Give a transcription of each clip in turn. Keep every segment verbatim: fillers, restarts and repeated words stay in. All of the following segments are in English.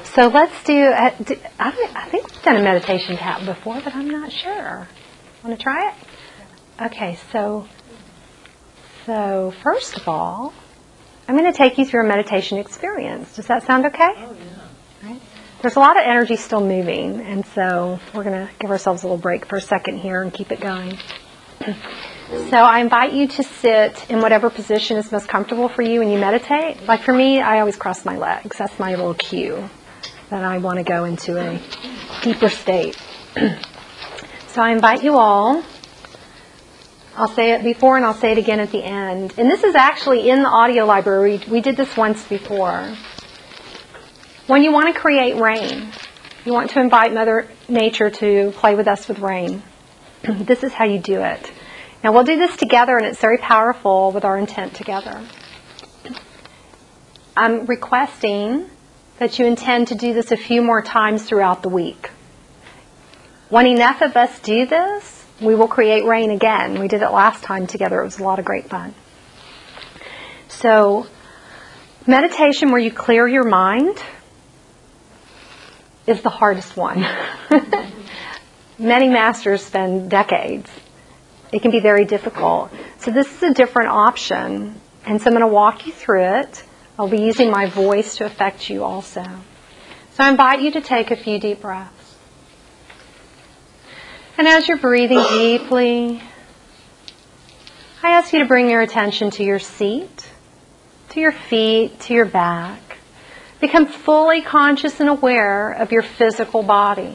So let's do, uh, do I, don't, I think we've done a meditation tap before, but I'm not sure. Want to try it? Okay, so, so first of all, I'm going to take you through a meditation experience. Does that sound okay? Oh, yeah. Right. There's a lot of energy still moving, and so we're going to give ourselves a little break for a second here and keep it going. So I invite you to sit in whatever position is most comfortable for you when you meditate. Like for me, I always cross my legs. That's my little cue that I want to go into a deeper state. So I invite you all. I'll say it before and I'll say it again at the end. And this is actually in the audio library. We did this once before. When you want to create rain, you want to invite Mother Nature to play with us with rain. This is how you do it. Now we'll do this together, and it's very powerful with our intent together. I'm requesting that you intend to do this a few more times throughout the week. When enough of us do this, we will create rain again. We did it last time together. It was a lot of great fun. So, meditation where you clear your mind is the hardest one. Many masters spend decades. It can be very difficult. So this is a different option. And so I'm going to walk you through it. I'll be using my voice to affect you also. So I invite you to take a few deep breaths. And as you're breathing deeply, I ask you to bring your attention to your seat, to your feet, to your back. Become fully conscious and aware of your physical body.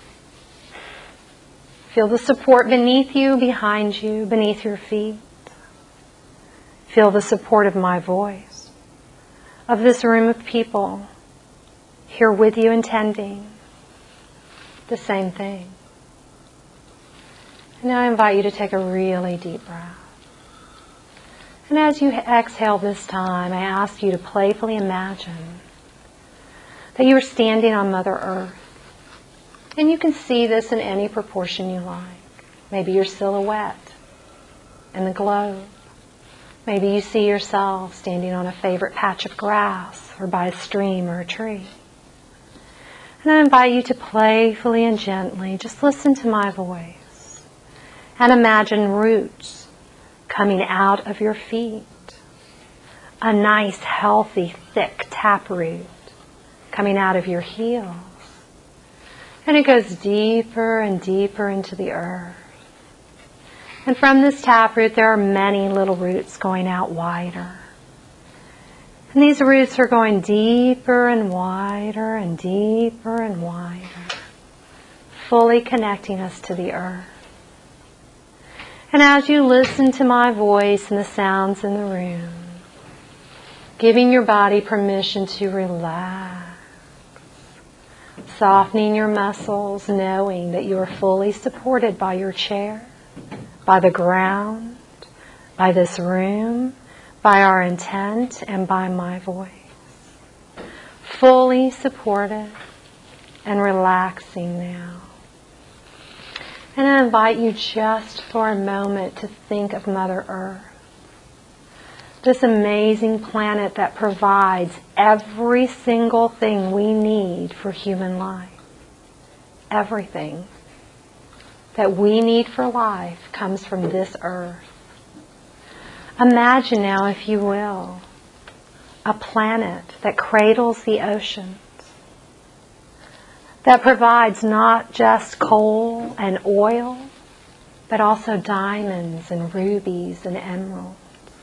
Feel the support beneath you, behind you, beneath your feet. Feel the support of my voice, of this room of people here with you intending the same thing. And now I invite you to take a really deep breath. And as you exhale this time, I ask you to playfully imagine that you are standing on Mother Earth. And you can see this in any proportion you like. Maybe your silhouette in the globe. Maybe you see yourself standing on a favorite patch of grass or by a stream or a tree. And I invite you to playfully and gently just listen to my voice and imagine roots coming out of your feet. A nice, healthy, thick taproot coming out of your heels. And it goes deeper and deeper into the earth. And from this taproot, there are many little roots going out wider. And these roots are going deeper and wider and deeper and wider, fully connecting us to the earth. And as you listen to my voice and the sounds in the room, giving your body permission to relax, softening your muscles, knowing that you are fully supported by your chair, by the ground, by this room, by our intent, and by my voice. Fully supported and relaxing now. And I invite you just for a moment to think of Mother Earth. This amazing planet that provides every single thing we need for human life. Everything that we need for life comes from this earth. Imagine now, if you will, a planet that cradles the oceans, that provides not just coal and oil, but also diamonds and rubies and emeralds.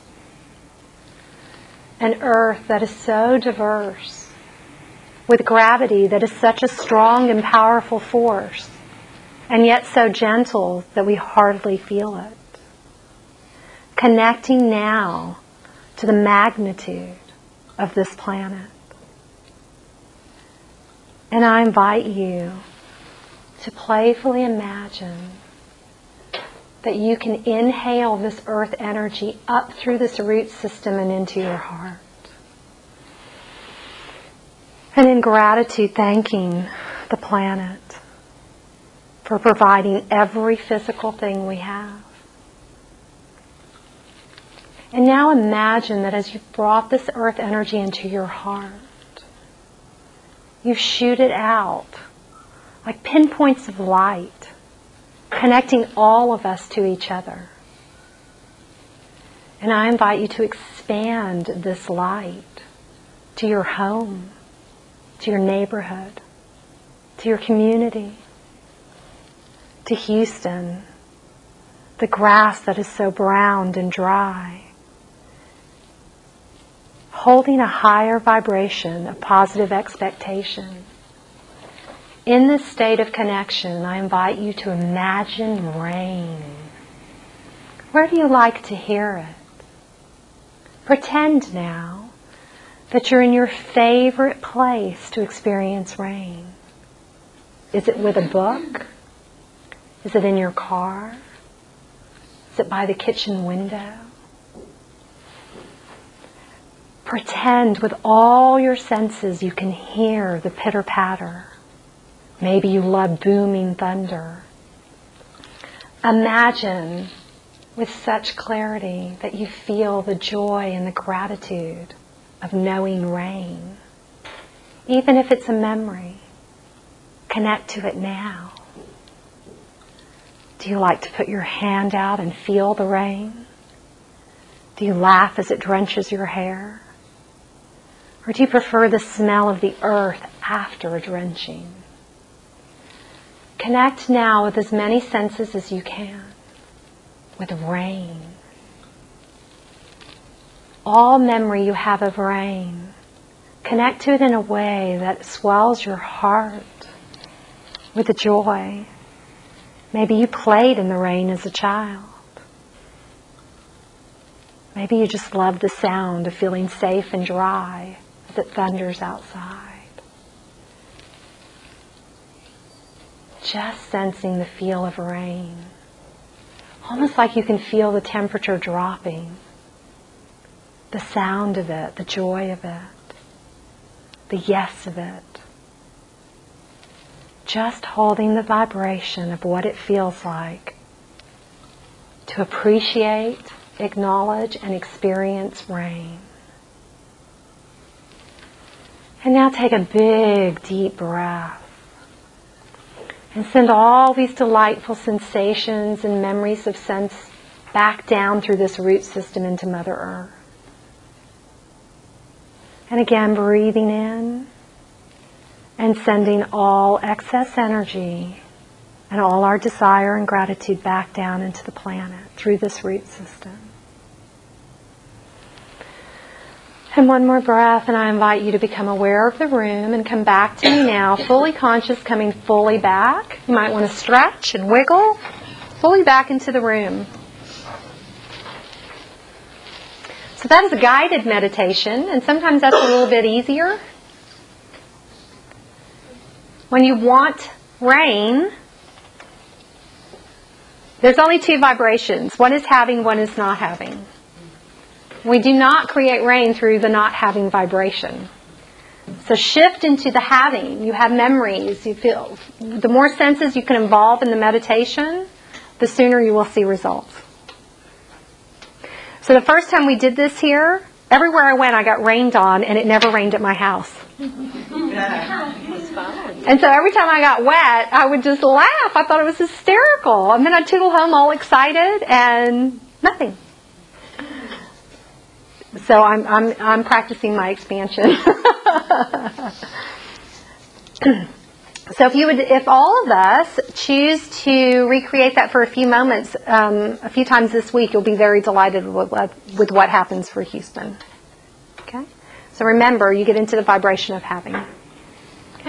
An earth that is so diverse, with gravity that is such a strong and powerful force, and yet so gentle that we hardly feel it. Connecting now to the magnitude of this planet. And I invite you to playfully imagine that you can inhale this earth energy up through this root system and into your heart. And in gratitude, thanking the planet for providing every physical thing we have. And now imagine that as you've brought this earth energy into your heart, You shoot it out like pinpoints of light, connecting all of us to each other. And I invite you to expand this light to your home, to your neighborhood, to your community, to Houston, the grass that is so browned and dry, holding a higher vibration of positive expectation. In this state of connection, I invite you to imagine rain. Where do you like to hear it? Pretend now that you're in your favorite place to experience rain. Is it with a book? Is it in your car? Is it by the kitchen window? Pretend with all your senses you can hear the pitter-patter. Maybe you love booming thunder. Imagine with such clarity that you feel the joy and the gratitude of knowing rain. Even if it's a memory, connect to it now. Do you like to put your hand out and feel the rain? Do you laugh as it drenches your hair? Or do you prefer the smell of the earth after a drenching? Connect now with as many senses as you can with rain. All memory you have of rain, connect to it in a way that swells your heart with the joy. Maybe you played in the rain as a child. Maybe you just love the sound of feeling safe and dry as it thunders outside. Just sensing the feel of rain. Almost like you can feel the temperature dropping. The sound of it, the joy of it, the yes of it. Just holding the vibration of what it feels like to appreciate, acknowledge, and experience rain. And now take a big, deep breath. And send all these delightful sensations and memories of sense back down through this root system into Mother Earth. And again, breathing in and sending all excess energy and all our desire and gratitude back down into the planet through this root system. And one more breath, and I invite you to become aware of the room and come back to me now, fully conscious, coming fully back. You might want to stretch and wiggle, fully back into the room. So that is a guided meditation, and sometimes that's a little bit easier. When you want rain, there's only two vibrations. One is having, one is not having. We do not create rain through the not having vibration. So shift into the having. You have memories. You feel. The more senses you can involve in the meditation, the sooner you will see results. So the first time we did this here, everywhere I went I got rained on, and it never rained at my house. And so every time I got wet, I would just laugh. I thought it was hysterical. And then I'd tootle home all excited, and nothing. So I'm I'm I'm practicing my expansion. So if you would, if all of us choose to recreate that for a few moments, um, a few times this week, you'll be very delighted with what, with what happens for Houston. Okay. So remember, you get into the vibration of having.